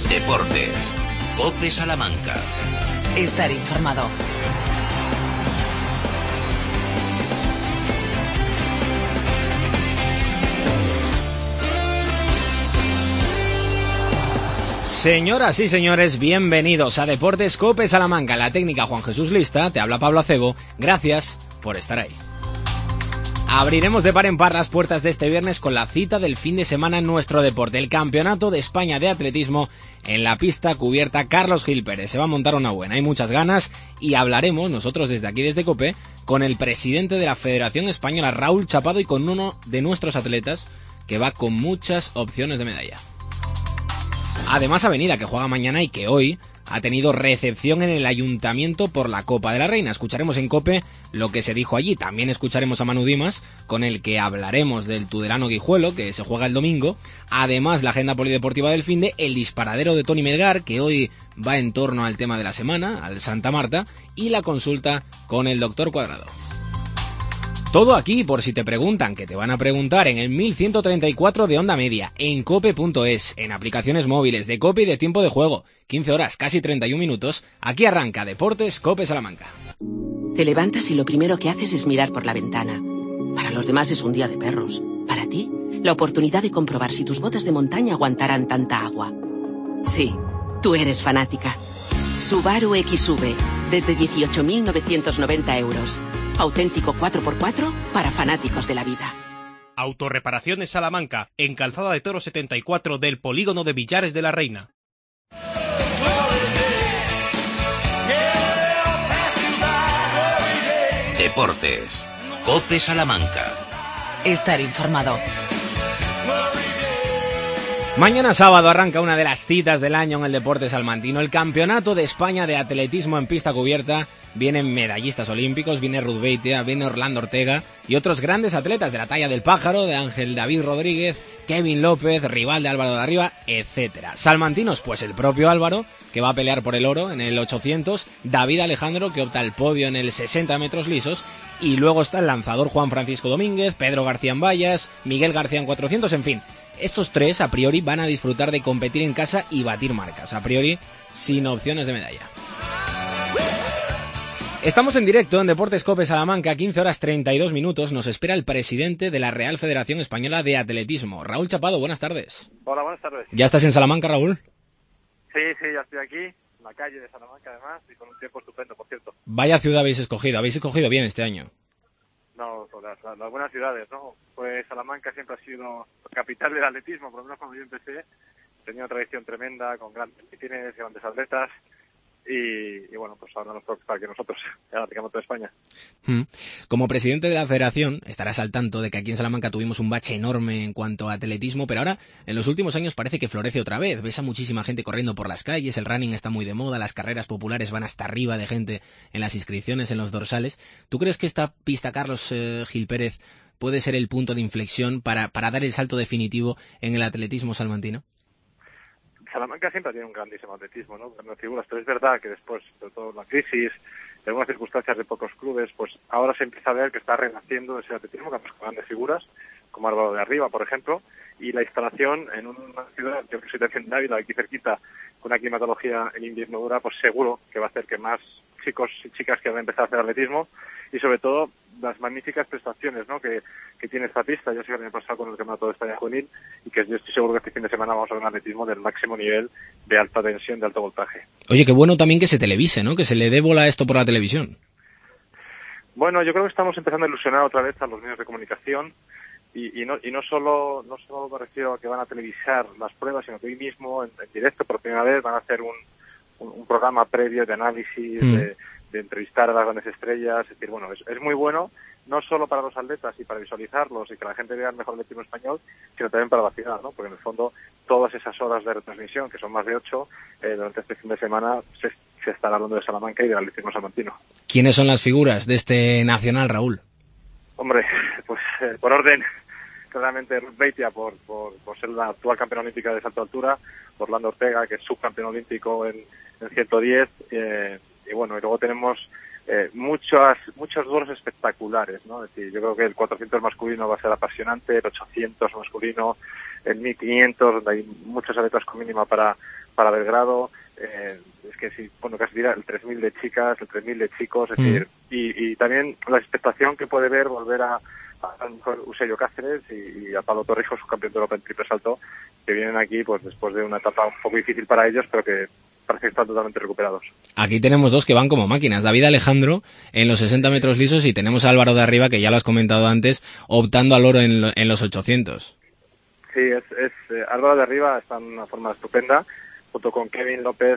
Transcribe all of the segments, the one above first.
Deportes. COPE Salamanca. Estar informado. Señoras y señores, bienvenidos a Deportes COPE Salamanca. La técnica Juan Jesús Lista, te habla Pablo Acebo. Gracias por estar ahí. Abriremos de par en par las puertas de este viernes con la cita del fin de semana en nuestro deporte, el Campeonato de España de Atletismo en la pista cubierta Carlos Gil Pérez. Se va a montar una buena, hay muchas ganas y hablaremos nosotros desde aquí, desde COPE, con el presidente de la Federación Española, Raúl Chapado, y con uno de nuestros atletas que va con muchas opciones de medalla. Además, Avenida, que juega mañana y que hoy ha tenido recepción en el Ayuntamiento por la Copa de la Reina. Escucharemos en COPE lo que se dijo allí. También escucharemos a Manu Dimas, con el que hablaremos del Tudelano Guijuelo, que se juega el domingo. Además, la agenda polideportiva del finde, el disparadero de Toni Melgar, que hoy va en torno al tema de la semana, al Santa Marta, y la consulta con el doctor Cuadrado. Todo aquí, por si te preguntan, que te van a preguntar, en el 1134 de Onda Media, en cope.es, en aplicaciones móviles de COPE y de tiempo de juego. 15 horas, casi 31 minutos. Aquí arranca Deportes COPE Salamanca. Te levantas y lo primero que haces es mirar por la ventana. Para los demás es un día de perros. Para ti, la oportunidad de comprobar si tus botas de montaña aguantarán tanta agua. Sí, tú eres fanática. Subaru XV, desde 18.990 euros. Auténtico 4x4 para fanáticos de la vida. Autorreparaciones Salamanca, en Calzada de Toro 74 del Polígono de Villares de la Reina. Deportes. COPE Salamanca. Estar informado. Mañana sábado arranca una de las citas del año en el deporte salmantino, el Campeonato de España de Atletismo en pista cubierta. Vienen medallistas olímpicos, viene Ruth Beitia, viene Orlando Ortega y otros grandes atletas de la talla del Pájaro, de Ángel David Rodríguez, Kevin López, rival de Álvaro de Arriba, etcétera. Salmantinos, pues el propio Álvaro, que va a pelear por el oro en el 800, David Alejandro, que opta al podio en el 60 metros lisos, y luego está el lanzador Juan Francisco Domínguez, Pedro García en vallas, Miguel García en 400, en fin. Estos tres, a priori, van a disfrutar de competir en casa y batir marcas, a priori, sin opciones de medalla. Estamos en directo en Deportes COPE Salamanca, 15 horas 32 minutos. Nos espera el presidente de la Real Federación Española de Atletismo, Raúl Chapado. Buenas tardes. Hola, buenas tardes. ¿Ya estás en Salamanca, Raúl? Sí, ya estoy aquí, en la calle de Salamanca además, y con un tiempo estupendo, por cierto. Vaya ciudad habéis escogido bien este año. No, las buenas ciudades, ¿no? Pues Salamanca siempre ha sido capital del atletismo, por lo menos cuando yo empecé. Tenía una tradición tremenda, con grandes competiciones, grandes atletas. Y bueno, pues ahora nos toca para que nosotros ya tengamos toda España. Como presidente de la federación, estarás al tanto de que aquí en Salamanca tuvimos un bache enorme en cuanto a atletismo, pero ahora, en los últimos años, parece que florece otra vez. Ves a muchísima gente corriendo por las calles, el running está muy de moda, las carreras populares van hasta arriba de gente en las inscripciones, en los dorsales. ¿Tú crees que esta pista Carlos Gil Pérez puede ser el punto de inflexión para dar el salto definitivo en el atletismo salmantino? Salamanca siempre tiene un grandísimo atletismo, ¿no? Grandes figuras, pero es verdad que después, sobre todo la crisis, de algunas circunstancias de pocos clubes, pues ahora se empieza a ver que está renaciendo ese atletismo, con grandes figuras, como Álvaro de Arriba, por ejemplo, y la instalación en una ciudad, yo que soy de Ciudad Ávila, aquí cerquita, con una climatología en invierno dura, pues seguro que va a hacer que más chicos y chicas quieran empezar a hacer atletismo, y sobre todo las magníficas prestaciones, ¿no?, que tiene esta pista. Yo sé que el año pasado con el Campeonato de España Juvenil, y que yo estoy seguro que este fin de semana vamos a ver un atletismo del máximo nivel, de alta tensión, de alto voltaje. Oye, qué bueno también que se televise, ¿no?, que se le dé bola a esto por la televisión. Bueno, yo creo que estamos empezando a ilusionar otra vez a los medios de comunicación, y no solo me refiero a que van a televisar las pruebas, sino que hoy mismo, en directo, por primera vez, van a hacer un programa previo de análisis, de entrevistar a las grandes estrellas. Es decir, bueno, es muy bueno, no solo para los atletas y para visualizarlos y que la gente vea el mejor atletismo español, sino también para la ciudad, ¿no? Porque en el fondo todas esas horas de retransmisión, que son más de 8, durante este fin de semana se estará hablando de Salamanca y del atletismo salmantino. ¿Quiénes son las figuras de este nacional, Raúl? Hombre, pues por orden, claramente Ruth Beitia por ser la actual campeona olímpica de salto de altura, Orlando Ortega, que es subcampeón olímpico en 110, y bueno, y luego tenemos muchos duelos espectaculares, ¿no? Es decir, yo creo que el 400 masculino va a ser apasionante, el 800 masculino, el 1500, donde hay muchas atletas con mínima para Belgrado, es que sí, bueno, casi dirá el 3000 de chicas, el 3000 de chicos, es decir, y también la expectación que puede ver volver a Eusebio Cáceres y a Pablo Torrijos, su campeón de Europa en triple salto, que vienen aquí pues después de una etapa un poco difícil para ellos, pero que parece que están totalmente recuperados. Aquí tenemos dos que van como máquinas, David Alejandro en los 60 metros lisos y tenemos a Álvaro de Arriba, que ya lo has comentado antes, optando al oro en los 800. Sí, Álvaro de Arriba está en una forma estupenda, junto con Kevin López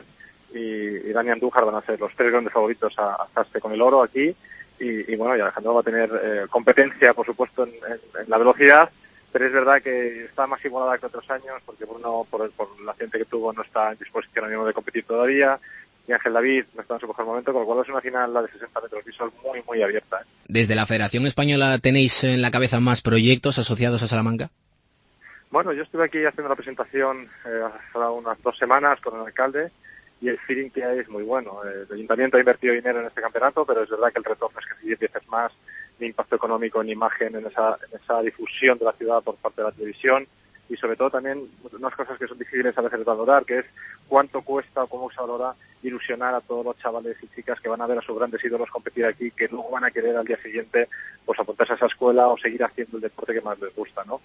y Dani Andújar van a ser los tres grandes favoritos a alzarse con el oro aquí, y bueno, y Alejandro va a tener competencia, por supuesto, en la velocidad, pero es verdad que está más igualada que otros años, porque Bruno, por el accidente que tuvo, no está en disposición de competir todavía, y Ángel David no está en su mejor momento, con lo cual es una final, la de 60 metros lisos, muy, muy abierta. ¿Desde la Federación Española tenéis en la cabeza más proyectos asociados a Salamanca? Bueno, yo estuve aquí haciendo la presentación hace unas 2 semanas con el alcalde, y el feeling que hay es muy bueno. El ayuntamiento ha invertido dinero en este campeonato, pero es verdad que el retorno es casi 10 veces más de impacto económico en imagen, en esa difusión de la ciudad por parte de la televisión, y sobre todo también unas cosas que son difíciles a veces de valorar, que es cuánto cuesta o cómo se valora ilusionar a todos los chavales y chicas que van a ver a sus grandes ídolos competir aquí, que luego van a querer al día siguiente pues apuntarse a esa escuela o seguir haciendo el deporte que más les gusta, ¿no?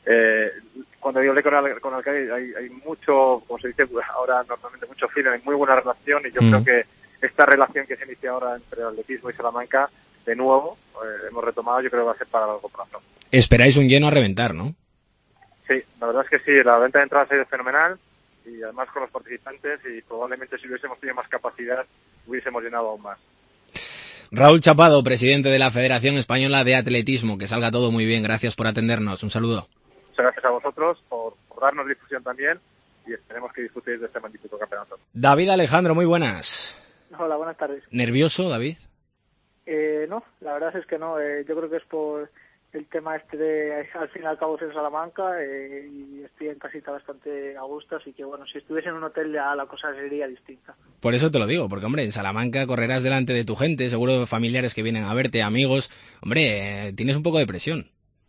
Cuando yo hablé con el alcalde hay mucho, como se dice ahora normalmente, mucho feeling, hay muy buena relación, y yo creo que esta relación que se inicia ahora entre el atletismo y Salamanca, de nuevo, hemos retomado, yo creo que va a ser para largo plazo. Esperáis un lleno a reventar, ¿no? Sí, la verdad es que sí, la venta de entradas ha sido fenomenal, y además con los participantes, y probablemente si hubiésemos tenido más capacidad hubiésemos llenado aún más. Raúl Chapado, presidente de la Federación Española de Atletismo, que salga todo muy bien, gracias por atendernos, un saludo. Muchas gracias a vosotros por darnos difusión también, y esperemos que disfrutéis de este magnífico campeonato. David Alejandro, muy buenas. Hola, buenas tardes. ¿Nervioso, David? No, la verdad es que no. Yo creo que es por el tema de, al fin y al cabo, ser Salamanca, y estoy en casita bastante a gusto, así que bueno, si estuviese en un hotel ya la cosa sería distinta. Por eso te lo digo, porque hombre, en Salamanca correrás delante de tu gente, seguro familiares que vienen a verte, amigos, hombre, tienes un poco de presión.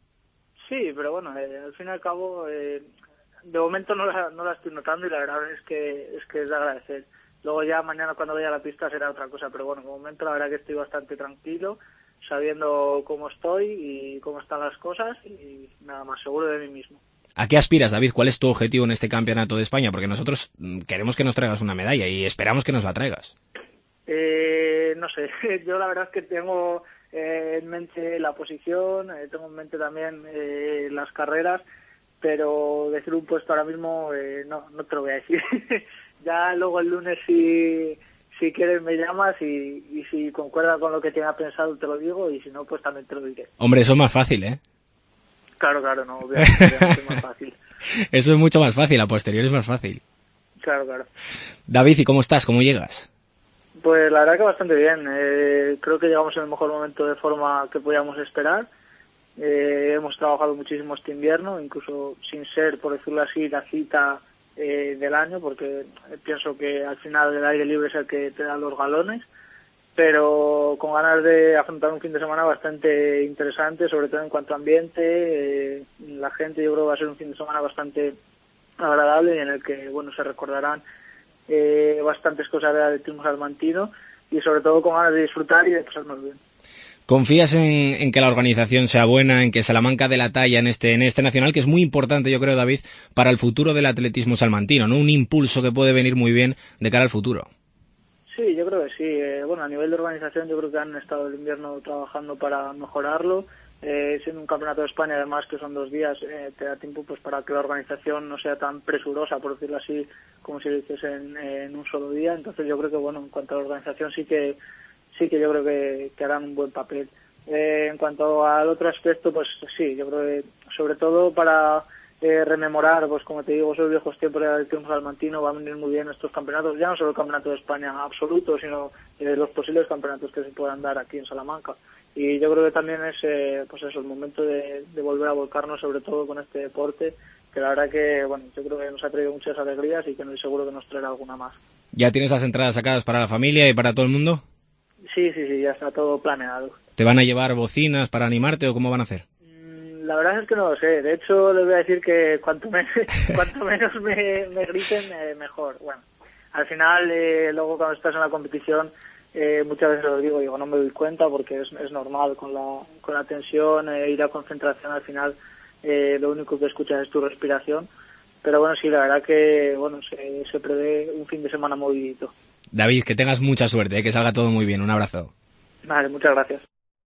Sí, pero bueno, al fin y al cabo, de momento no la estoy notando, y la verdad es que es de agradecer. Luego ya mañana cuando vaya a la pista será otra cosa, pero bueno, de momento la verdad que estoy bastante tranquilo, sabiendo cómo estoy y cómo están las cosas, y nada más, seguro de mí mismo. ¿A qué aspiras, David? ¿Cuál es tu objetivo en este campeonato de España? Porque nosotros queremos que nos traigas una medalla y esperamos que nos la traigas. No sé, yo la verdad es que tengo en mente la posición, tengo en mente también las carreras, pero decir un puesto ahora mismo no te lo voy a decir. Ya luego el lunes si quieres me llamas, y si concuerda con lo que tenga pensado te lo digo, y si no pues también te lo diré. Hombre, eso es más fácil, ¿eh? Claro, no, obviamente es más fácil. Eso es mucho más fácil, a posteriori es más fácil. Claro. David, ¿y cómo estás? ¿Cómo llegas? Pues la verdad que bastante bien. Creo que llegamos en el mejor momento de forma que podíamos esperar. Hemos trabajado muchísimo este invierno, incluso sin ser, por decirlo así, la cita del año, porque pienso que al final el aire libre es el que te da los galones, pero con ganas de afrontar un fin de semana bastante interesante, sobre todo en cuanto a ambiente. La gente, yo creo que va a ser un fin de semana bastante agradable, y en el que bueno, se recordarán bastantes cosas del atletismo salmantino, y sobre todo con ganas de disfrutar y de pasarnos bien. ¿Confías en que la organización sea buena, en que Salamanca dé la talla en este nacional, que es muy importante, yo creo, David, para el futuro del atletismo salmantino, ¿no? Un impulso que puede venir muy bien de cara al futuro. Sí, yo creo que sí. Bueno, a nivel de organización yo creo que han estado el invierno trabajando para mejorarlo. Siendo un campeonato de España, además, que son 2 días, te da tiempo pues para que la organización no sea tan presurosa, por decirlo así, como si lo hiciese en un solo día. Entonces yo creo que, bueno, en cuanto a la organización sí que yo creo que harán un buen papel. En cuanto al otro aspecto, pues sí, yo creo que sobre todo para rememorar, pues como te digo, esos viejos tiempos del atletismo salmantino, van a venir muy bien estos campeonatos, ya no solo el campeonato de España absoluto, sino los posibles campeonatos que se puedan dar aquí en Salamanca. Y yo creo que también es pues eso, el momento de volver a volcarnos sobre todo con este deporte, que la verdad que bueno, yo creo que nos ha traído muchas alegrías, y que no estoy seguro que nos traerá alguna más. ¿Ya tienes las entradas sacadas para la familia y para todo el mundo? Sí, ya está todo planeado. ¿Te van a llevar bocinas para animarte o cómo van a hacer? La verdad es que no lo sé. De hecho, les voy a decir que cuanto menos me griten, mejor. Bueno, al final, luego cuando estás en la competición, muchas veces lo digo, no me doy cuenta porque es normal con la tensión y la concentración. Al final, lo único que escuchas es tu respiración. Pero bueno, sí, la verdad que se prevé un fin de semana movidito. David, que tengas mucha suerte, que salga todo muy bien. Un abrazo. Vale, muchas gracias.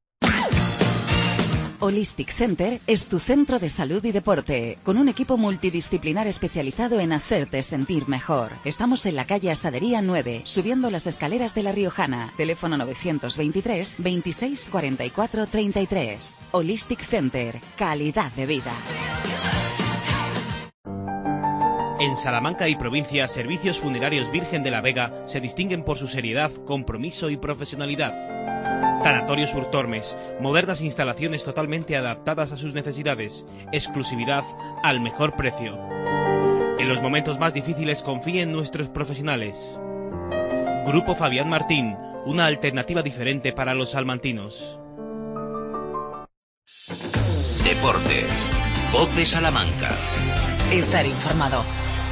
Holistic Center es tu centro de salud y deporte, con un equipo multidisciplinar especializado en hacerte sentir mejor. Estamos en la calle Asadería 9, subiendo las escaleras de La Riojana. Teléfono 923 26 44 33. Holistic Center, calidad de vida. En Salamanca y provincia, Servicios Funerarios Virgen de la Vega se distinguen por su seriedad, compromiso y profesionalidad. Tanatorios Urtormes, modernas instalaciones totalmente adaptadas a sus necesidades, exclusividad al mejor precio. En los momentos más difíciles confíe en nuestros profesionales. Grupo Fabián Martín, una alternativa diferente para los salmantinos. Deportes. COPE Salamanca. Estar informado.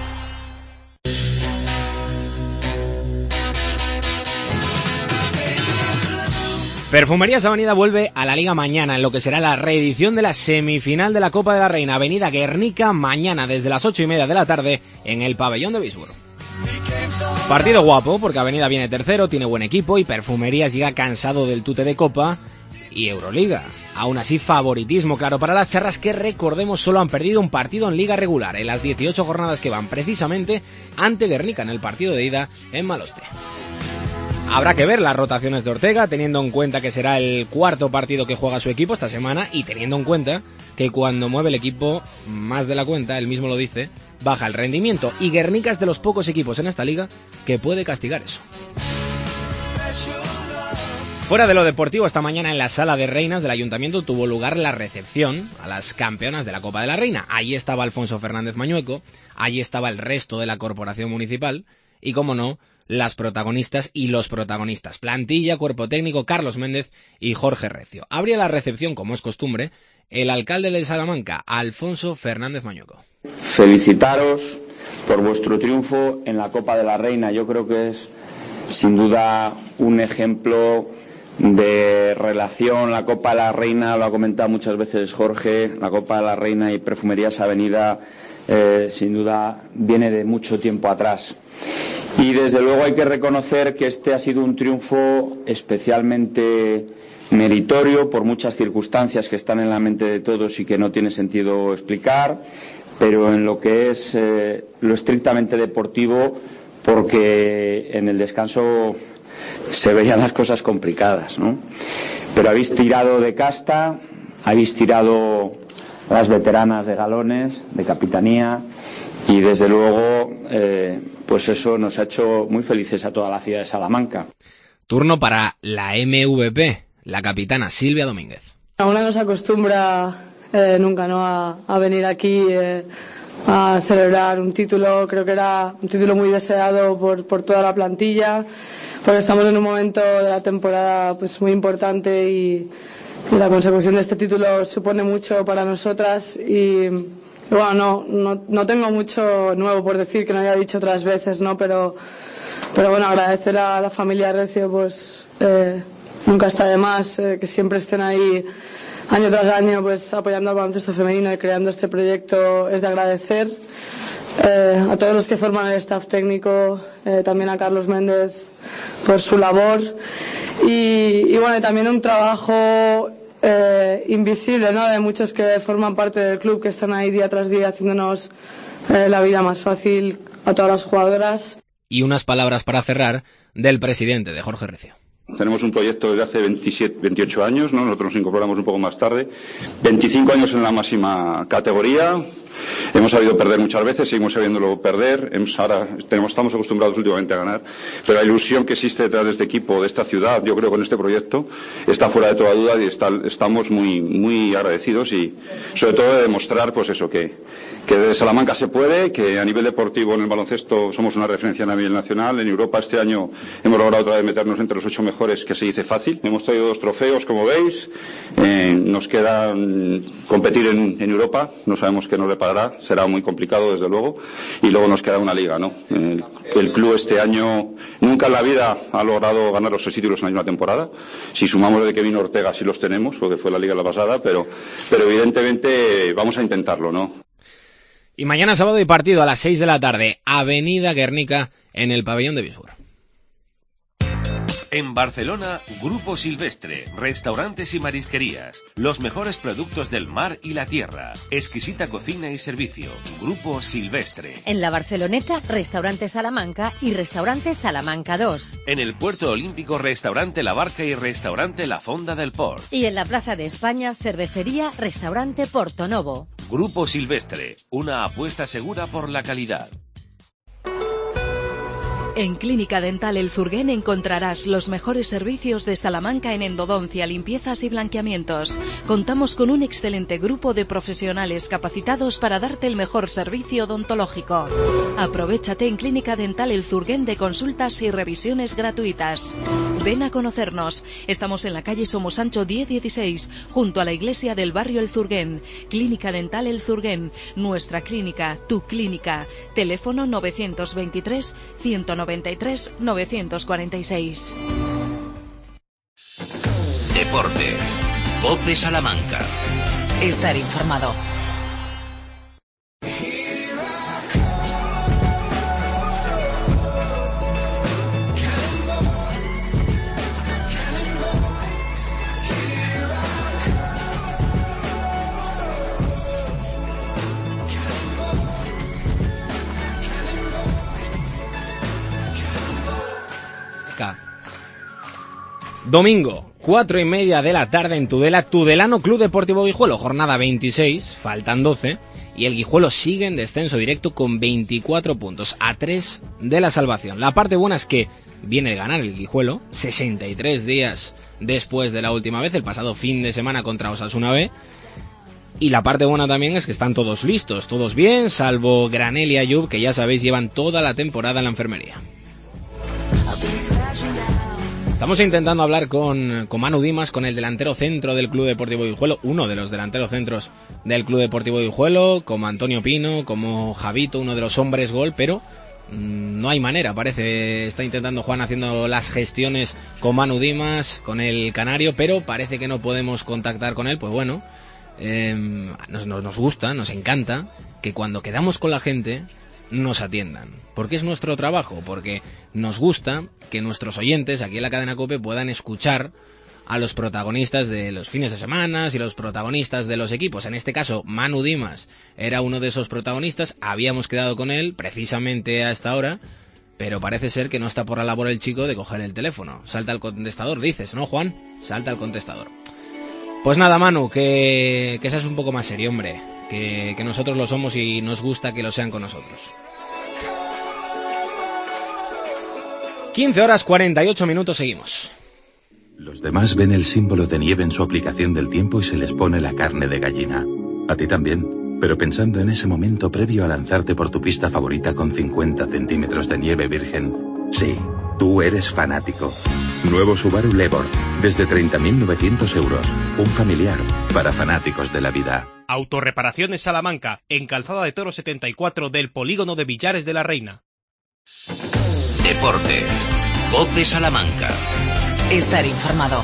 Perfumerías Avenida vuelve a la Liga mañana en lo que será la reedición de la semifinal de la Copa de la Reina. Avenida Guernica mañana desde las 8:30 de la tarde en el pabellón de Bisburg. Partido guapo porque Avenida viene tercero, tiene buen equipo y Perfumerías llega cansado del tute de Copa y Euroliga. Aún así, favoritismo claro para las charras que, recordemos, solo han perdido un partido en Liga regular en las 18 jornadas que van precisamente ante Guernica en el partido de ida en Maloste. Habrá que ver las rotaciones de Ortega, teniendo en cuenta que será el cuarto partido que juega su equipo esta semana y teniendo en cuenta que cuando mueve el equipo más de la cuenta, él mismo lo dice, baja el rendimiento, y Guernica es de los pocos equipos en esta liga que puede castigar eso. Fuera de lo deportivo, esta mañana en la Sala de Reinas del Ayuntamiento tuvo lugar la recepción a las campeonas de la Copa de la Reina. Allí estaba Alfonso Fernández Mañueco, allí estaba el resto de la corporación municipal y, como no, las protagonistas y los protagonistas, plantilla, cuerpo técnico, Carlos Méndez y Jorge Recio. Abría la recepción, como es costumbre, el alcalde de Salamanca, Alfonso Fernández Mañueco. Felicitaros por vuestro triunfo en la Copa de la Reina. Yo creo que es, sin duda, un ejemplo de relación. La Copa de la Reina, lo ha comentado muchas veces Jorge, la Copa de la Reina y Perfumerías Avenida, sin duda, viene de mucho tiempo atrás. Y desde luego hay que reconocer que este ha sido un triunfo especialmente meritorio por muchas circunstancias que están en la mente de todos y que no tiene sentido explicar, pero en lo que es lo estrictamente deportivo, porque en el descanso se veían las cosas complicadas, ¿no? Pero habéis tirado de casta, habéis tirado las veteranas de galones, de capitanía, y desde luego pues eso nos ha hecho muy felices a toda la ciudad de Salamanca. Turno para la MVP, la capitana Silvia Domínguez. Una no se acostumbra nunca, ¿no?, a venir aquí a celebrar un título. Creo que era un título muy deseado por toda la plantilla, porque estamos en un momento de la temporada pues muy importante y la consecución de este título supone mucho para nosotras. Y bueno, no tengo mucho nuevo por decir que no haya dicho otras veces, ¿no? Pero bueno, agradecer a la familia Recio, pues nunca está de más que siempre estén ahí año tras año, pues apoyando al baloncesto femenino y creando este proyecto. Es de agradecer a todos los que forman el staff técnico, también a Carlos Méndez por su labor y bueno, también un trabajo invisible, ¿no?, de muchos que forman parte del club, que están ahí día tras día haciéndonos la vida más fácil a todas las jugadoras. Y unas palabras para cerrar del presidente, de Jorge Recio. Tenemos un proyecto desde hace 28 años, ¿no? Nosotros nos incorporamos un poco más tarde. 25 años en la máxima categoría, Hemos sabido perder muchas veces, seguimos sabiéndolo perder. Estamos acostumbrados últimamente a ganar, pero la ilusión que existe detrás de este equipo, de esta ciudad, yo creo, con este proyecto, está fuera de toda duda y estamos muy, muy agradecidos y sobre todo de demostrar, pues eso, que desde Salamanca se puede, que a nivel deportivo en el baloncesto somos una referencia a nivel nacional. En Europa este año hemos logrado otra vez meternos entre los 8 mejores, que se dice fácil. Hemos traído 2 trofeos, como veis. Nos queda competir en Europa, no sabemos qué nos deparará, será muy complicado desde luego, y luego nos queda una liga, ¿no? El club este año nunca en la vida ha logrado ganar los 6 títulos en la misma temporada. Si sumamos desde que vino Ortega sí los tenemos, porque fue la liga la pasada, pero evidentemente vamos a intentarlo, ¿no? Y mañana sábado hay partido a las 6 de la tarde, Avenida Guernica, en el pabellón de Bisburg. En Barcelona, Grupo Silvestre, restaurantes y marisquerías, los mejores productos del mar y la tierra, exquisita cocina y servicio, Grupo Silvestre. En la Barceloneta, Restaurante Salamanca y Restaurante Salamanca 2. En el Puerto Olímpico, Restaurante La Barca y Restaurante La Fonda del Port. Y en la Plaza de España, Cervecería Restaurante Porto Novo. Grupo Silvestre, una apuesta segura por la calidad. En Clínica Dental El Zurguén encontrarás los mejores servicios de Salamanca en endodoncia, limpiezas y blanqueamientos. Contamos con un excelente grupo de profesionales capacitados para darte el mejor servicio odontológico. Aprovéchate en Clínica Dental El Zurguén de consultas y revisiones gratuitas. Ven a conocernos. Estamos en la calle Somosancho 1016, junto a la iglesia del barrio El Zurguén. Clínica Dental El Zurguén, nuestra clínica, tu clínica. Teléfono 923 193 946. Deportes. COPE Salamanca. Estar informado. Domingo, 4:30 de la tarde en Tudela, Tudelano Club Deportivo Guijuelo, jornada 26, faltan 12, y el Guijuelo sigue en descenso directo con 24 puntos, a 3 de la salvación. La parte buena es que viene de ganar el Guijuelo, 63 días después de la última vez, el pasado fin de semana contra Osasuna B, y la parte buena también es que están todos listos, todos bien, salvo Granel y Ayub, que ya sabéis llevan toda la temporada en la enfermería. Estamos intentando hablar con Manu Dimas, con el delantero centro del Club Deportivo Guijuelo, uno de los delanteros centros del Club Deportivo Guijuelo, como Antonio Pino, como Javito, uno de los hombres gol, pero no hay manera, parece, está intentando Juan haciendo las gestiones con Manu Dimas, con el canario, pero parece que no podemos contactar con él. Pues bueno, nos gusta, nos encanta que cuando quedamos con la gente nos atiendan, porque es nuestro trabajo, porque nos gusta que nuestros oyentes aquí en la cadena COPE puedan escuchar a los protagonistas de los fines de semana y los protagonistas de los equipos. En este caso, Manu Dimas era uno de esos protagonistas, habíamos quedado con él precisamente a esta hora, pero parece ser que no está por la labor el chico de coger el teléfono. Salta al contestador, dices, ¿no, Juan? Salta al contestador. Pues nada, Manu, que seas un poco más serio, hombre. Que nosotros lo somos y nos gusta que lo sean con nosotros. 15:48, seguimos. Los demás ven el símbolo de nieve en su aplicación del tiempo y se les pone la carne de gallina. A ti también, pero pensando en ese momento previo a lanzarte por tu pista favorita con 50 centímetros de nieve virgen. Sí, tú eres fanático. Nuevo Subaru Levorg, desde 30.900 euros. Un familiar para fanáticos de la vida. Autorreparaciones Salamanca, en Calzada de Toro 74 del Polígono de Villares de la Reina. Deportes. COPE Salamanca. Estar informado.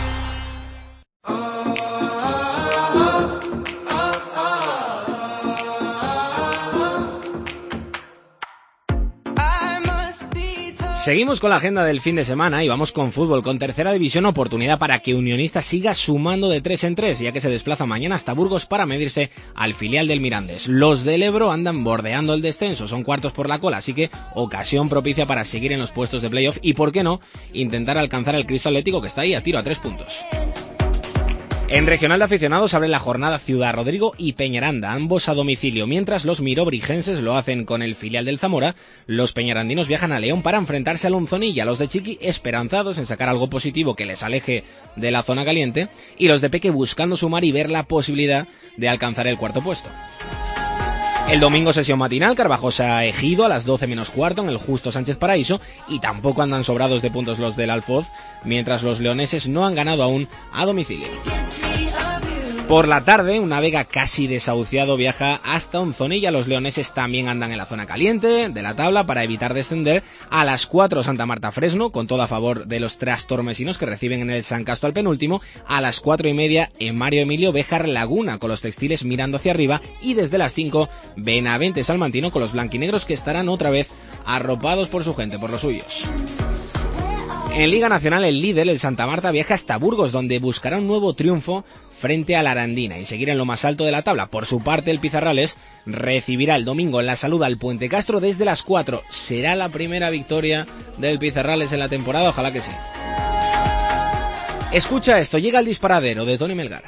Seguimos con la agenda del fin de semana y vamos con fútbol, con tercera división, oportunidad para que Unionistas siga sumando de 3 en 3, ya que se desplaza mañana hasta Burgos para medirse al filial del Mirandés. Los del Ebro andan bordeando el descenso, son cuartos por la cola, así que ocasión propicia para seguir en los puestos de playoff y, por qué no, intentar alcanzar el Cristo Atlético, que está ahí a tiro a 3 puntos. En regional de aficionados abre la jornada Ciudad Rodrigo y Peñaranda, ambos a domicilio, mientras los mirobrigenses lo hacen con el filial del Zamora. Los peñarandinos viajan a León para enfrentarse al Onzonilla, los de Chiqui esperanzados en sacar algo positivo que les aleje de la zona caliente, y los de Peque buscando sumar y ver la posibilidad de alcanzar el cuarto puesto. El domingo sesión matinal, Carvajosa Ejido a las 12 menos cuarto en el Justo Sánchez Paraíso, y tampoco andan sobrados de puntos los del Alfoz, mientras los leoneses no han ganado aún a domicilio. Por la tarde, una Vega casi desahuciado viaja hasta Onzonilla. Los leoneses también andan en la zona caliente de la tabla para evitar descender. A las 4 Santa Marta Fresno, con todo a favor de los trastormesinos que reciben en el San Casto al penúltimo. A las 4:30 en Mario Emilio Béjar Laguna, con los textiles mirando hacia arriba. Y desde las 5 Benavente Salmantino, con los blanquinegros que estarán otra vez arropados por su gente, por los suyos. En Liga Nacional, el líder, el Santa Marta, viaja hasta Burgos, donde buscará un nuevo triunfo frente a la Arandina y seguir en lo más alto de la tabla. Por su parte, el Pizarrales recibirá el domingo en la Salud al Puente Castro desde las 4. ¿Será la primera victoria del Pizarrales en la temporada? Ojalá que sí. Escucha esto, llega el disparadero de Tony Melgar.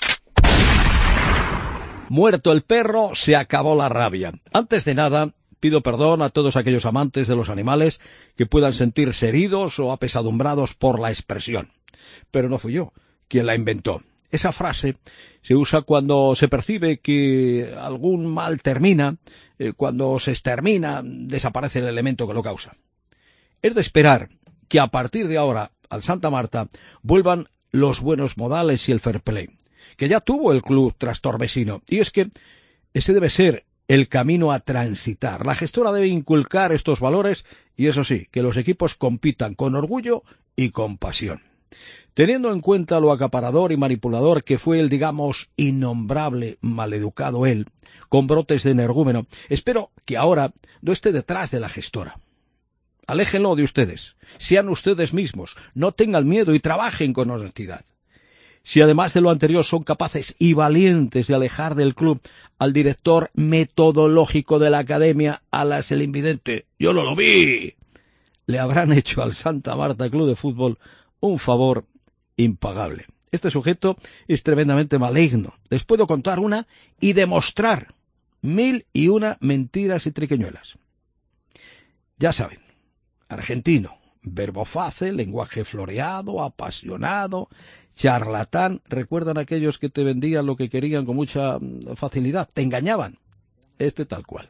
Muerto el perro, se acabó la rabia. Antes de nada, pido perdón a todos aquellos amantes de los animales que puedan sentirse heridos o apesadumbrados por la expresión. Pero no fui yo quien la inventó. Esa frase se usa cuando se percibe que algún mal termina, cuando se extermina, desaparece el elemento que lo causa. Es de esperar que a partir de ahora al Santa Marta vuelvan los buenos modales y el fair play, que ya tuvo el club trastormesino, y es que ese debe ser el camino a transitar. La gestora debe inculcar estos valores y, eso sí, que los equipos compitan con orgullo y con pasión. Teniendo en cuenta lo acaparador y manipulador que fue el, digamos, innombrable maleducado él, con brotes de energúmeno, espero que ahora no esté detrás de la gestora. Aléjenlo de ustedes, sean ustedes mismos, no tengan miedo y trabajen con honestidad. Si además de lo anterior son capaces y valientes de alejar del club al director metodológico de la academia, alas el invidente, yo no lo vi, le habrán hecho al Santa Marta Club de Fútbol un favor impagable. Este sujeto es tremendamente maligno. Les puedo contar una y demostrar 1001 mentiras y triquiñuelas. Ya saben, argentino, verbo fácil, lenguaje floreado, apasionado, charlatán. ¿Recuerdan aquellos que te vendían lo que querían con mucha facilidad? Te engañaban. Este tal cual.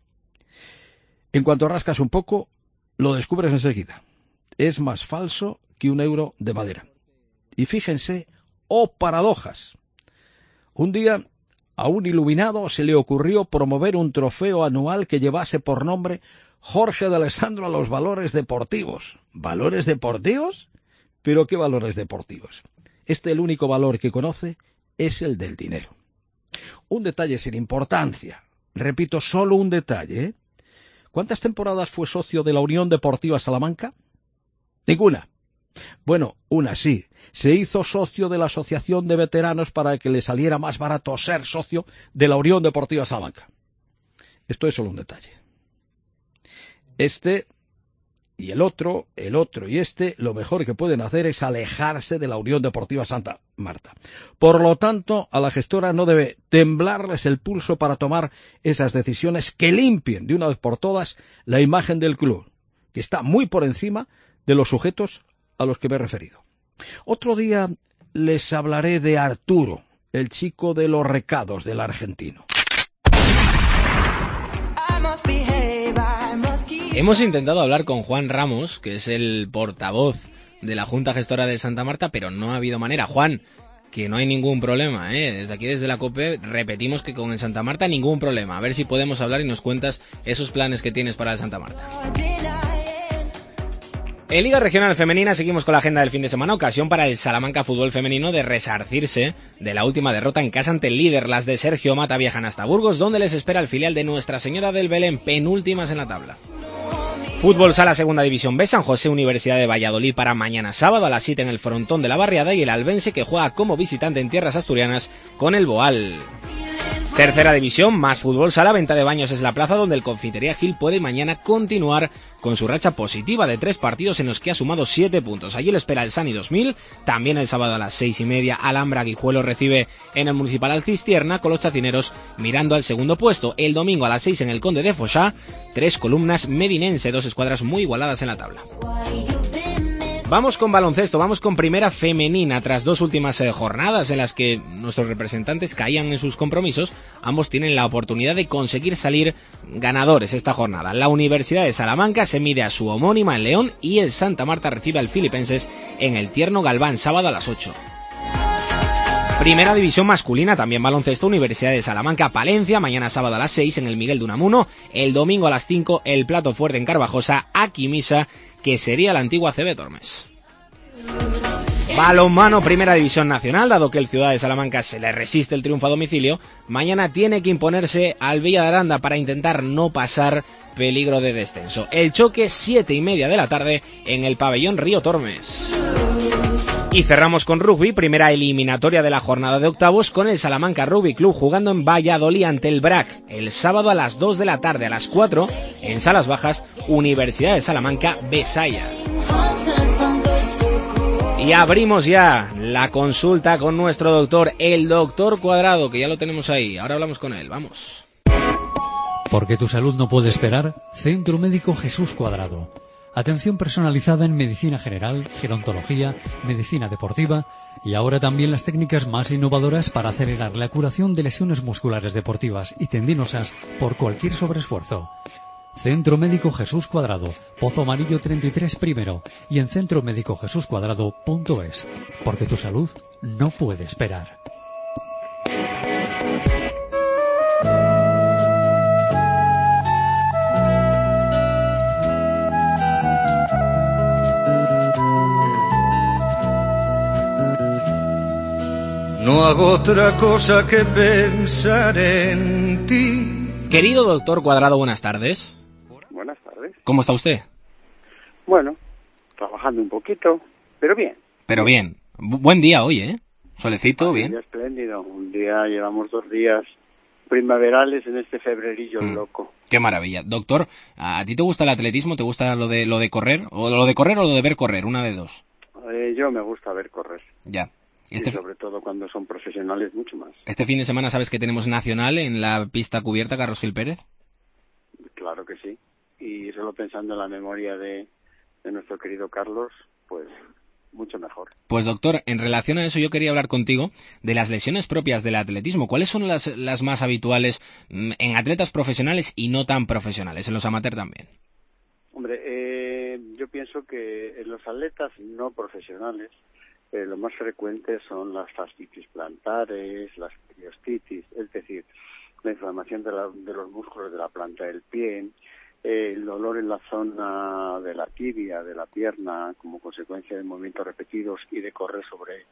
En cuanto rascas un poco, lo descubres enseguida. Es más falso que un euro de madera. Y fíjense, oh paradojas. Un día a un iluminado se le ocurrió promover un trofeo anual que llevase por nombre Jorge de Alessandro a los valores deportivos. ¿Valores deportivos? ¿Pero qué valores deportivos? El único valor que conoce es el del dinero. Un detalle sin importancia. Repito, solo un detalle, ¿eh? ¿Cuántas temporadas fue socio de la Unión Deportiva Salamanca? Ninguna. Bueno, una sí. Se hizo socio de la Asociación de Veteranos para que le saliera más barato ser socio de la Unión Deportiva Salamanca. Esto es solo un detalle. Y el otro y lo mejor que pueden hacer es alejarse de la Unión Deportiva Santa Marta. Por lo tanto, a la gestora no debe temblarles el pulso para tomar esas decisiones que limpien de una vez por todas la imagen del club, que está muy por encima de los sujetos a los que me he referido. Otro día les hablaré de Arturo, el chico de los recados del argentino. Hemos intentado hablar con Juan Ramos, que es el portavoz de la Junta Gestora de Santa Marta, pero no ha habido manera. Juan, que no hay ningún problema, Desde aquí, desde la COPE, repetimos que con el Santa Marta ningún problema. A ver si podemos hablar y nos cuentas esos planes que tienes para el Santa Marta. En Liga Regional Femenina seguimos con la agenda del fin de semana, ocasión para el Salamanca Fútbol Femenino de resarcirse de la última derrota en casa ante el líder. Las de Sergio Mata viajan hasta Burgos, donde les espera el filial de Nuestra Señora del Belén, penúltimas en la tabla. Fútbol Sala Segunda División B, San José Universidad de Valladolid para mañana sábado a las 7 en el frontón de la Barriada, y el Albense que juega como visitante en tierras asturianas con el Boal. Tercera división, más fútbol sala, Venta de Baños es la plaza donde el Confitería Gil puede mañana continuar con su racha positiva de 3 partidos en los que ha sumado 7 puntos. Allí le espera el Sani 2000, también el sábado a las 6:30 Alhambra Guijuelo recibe en el Municipal al Cistierna, con los chacineros mirando al segundo puesto. El domingo a las 6 en el Conde de Foixá, 3 columnas medinense, 2 escuadras muy igualadas en la tabla. Vamos con baloncesto, vamos con primera femenina. Tras 2 últimas jornadas en las que nuestros representantes caían en sus compromisos, ambos tienen la oportunidad de conseguir salir ganadores esta jornada. La Universidad de Salamanca se mide a su homónima en León y el Santa Marta recibe al Filipenses en el Tierno Galván, sábado a las 8. Primera división masculina, también baloncesto, Universidad de Salamanca, Palencia, mañana sábado a las 6 en el Miguel de Unamuno, el domingo a las 5 el plato fuerte en Carvajosa, Aquimisa, que sería la antigua CB Tormes. Balonmano, primera división nacional, dado que el Ciudad de Salamanca se le resiste el triunfo a domicilio, mañana tiene que imponerse al Villa de Aranda para intentar no pasar peligro de descenso. El choque 7:30 de la tarde en el pabellón Río Tormes. Y cerramos con rugby, primera eliminatoria de la jornada de octavos, con el Salamanca Rugby Club jugando en Valladolid ante el BRAC, el sábado a las 2 de la tarde, a las 4, en Salas Bajas, Universidad de Salamanca, Besaya. Y abrimos ya la consulta con nuestro doctor, el doctor Cuadrado, que ya lo tenemos ahí. Ahora hablamos con él, vamos. Porque tu salud no puede esperar, Centro Médico Jesús Cuadrado. Atención personalizada en medicina general, gerontología, medicina deportiva y ahora también las técnicas más innovadoras para acelerar la curación de lesiones musculares deportivas y tendinosas por cualquier sobreesfuerzo. Centro Médico Jesús Cuadrado, Pozo Amarillo 33 primero y en centromédicojesuscuadrado.es. Porque tu salud no puede esperar. No hago otra cosa que pensar en ti. Querido doctor Cuadrado, buenas tardes. Buenas tardes. ¿Cómo está usted? Bueno, trabajando un poquito, pero bien. Pero bien. Buen día hoy, ¿eh? Solecito, bien. Un día espléndido. Un día, llevamos 2 días primaverales en este febrerillo loco. Qué maravilla. Doctor, ¿a ti te gusta el atletismo? ¿Te gusta lo de correr? ¿O lo de correr o lo de ver correr? Una de dos. Yo me gusta ver correr. Ya. Y sobre todo cuando son profesionales, mucho más. ¿Este fin de semana sabes que tenemos nacional en la pista cubierta Carlos Gil Pérez? Claro que sí. Y solo pensando en la memoria de nuestro querido Carlos, pues mucho mejor. Pues doctor, en relación a eso yo quería hablar contigo de las lesiones propias del atletismo. ¿Cuáles son las más habituales en atletas profesionales y no tan profesionales, en los amateurs también? Hombre, yo pienso que en los atletas no profesionales lo más frecuente son las fascitis plantares, las periostitis, es decir, la inflamación de los músculos de la planta del pie, el dolor en la zona de la tibia, de la pierna, como consecuencia de movimientos repetidos y de correr sobre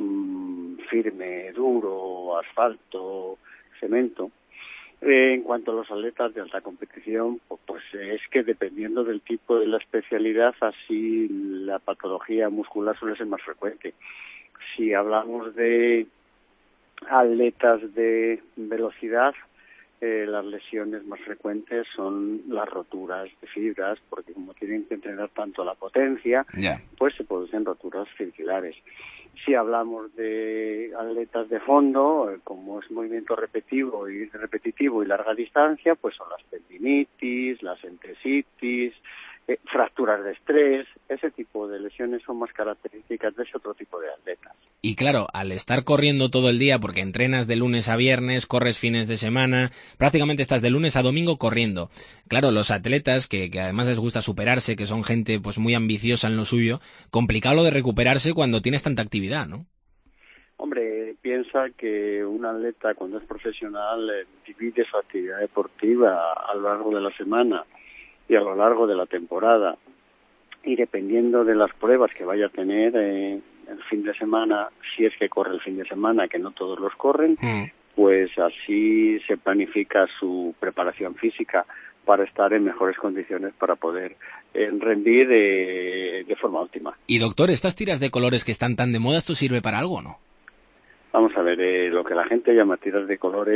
firme, duro, asfalto, cemento. En cuanto a los atletas de alta competición, pues es que dependiendo del tipo de la especialidad, así la patología muscular suele ser más frecuente. Si hablamos de atletas de velocidad, las lesiones más frecuentes son las roturas de fibras, porque como tienen que entrenar tanto la potencia, pues se producen roturas fibrilares. Si hablamos de atletas de fondo, como es movimiento repetitivo y larga distancia, pues son las tendinitis, las entesitis, fracturas de estrés. Ese tipo de lesiones son más características de ese otro tipo de atletas. Y claro, al estar corriendo todo el día, porque entrenas de lunes a viernes, corres fines de semana, prácticamente estás de lunes a domingo corriendo. Claro, los atletas, que además les gusta superarse, que son gente pues muy ambiciosa en lo suyo, complicado lo de recuperarse cuando tienes tanta actividad, ¿no? Hombre, piensa que un atleta cuando es profesional divide su actividad deportiva a lo largo de la semana y a lo largo de la temporada. Y dependiendo de las pruebas que vaya a tener el fin de semana, si es que corre el fin de semana, que no todos los corren, pues así se planifica su preparación física para estar en mejores condiciones para poder rendir de forma óptima. Y doctor, ¿estas tiras de colores que están tan de moda, esto sirve para algo o no? Vamos a ver, lo que la gente llama tiras de colores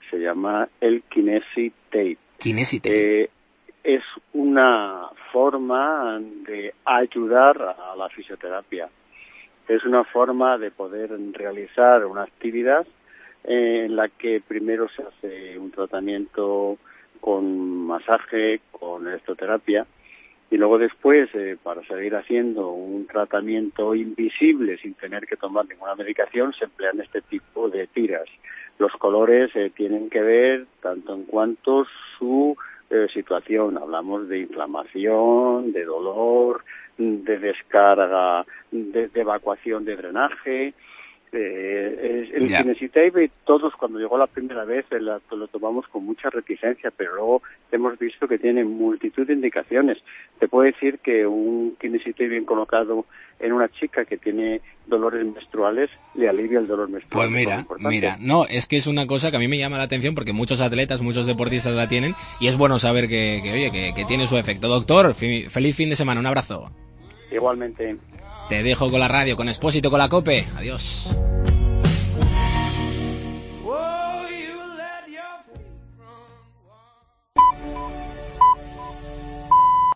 se llama el Kinesi-Tape. Kinesi-Tape. Es una forma de ayudar a la fisioterapia. Es una forma de poder realizar una actividad en la que primero se hace un tratamiento con masaje, con electroterapia, y luego después, para seguir haciendo un tratamiento invisible sin tener que tomar ninguna medicación, se emplean este tipo de tiras. Los colores tienen que ver tanto en cuanto su situación. Hablamos de inflamación, de dolor, de descarga, de evacuación de drenaje. El Kinesi-Tape, todos cuando llegó la primera vez lo tomamos con mucha reticencia, pero luego hemos visto que tiene multitud de indicaciones. Te puedo decir que un Kinesi-Tape bien colocado en una chica que tiene dolores menstruales le alivia el dolor menstrual. Pues mira, no, es que es una cosa que a mí me llama la atención porque muchos atletas, muchos deportistas la tienen y es bueno saber que tiene su efecto. Doctor, feliz fin de semana, un abrazo. Igualmente. Te dejo con la radio, con Expósito, con la COPE. Adiós.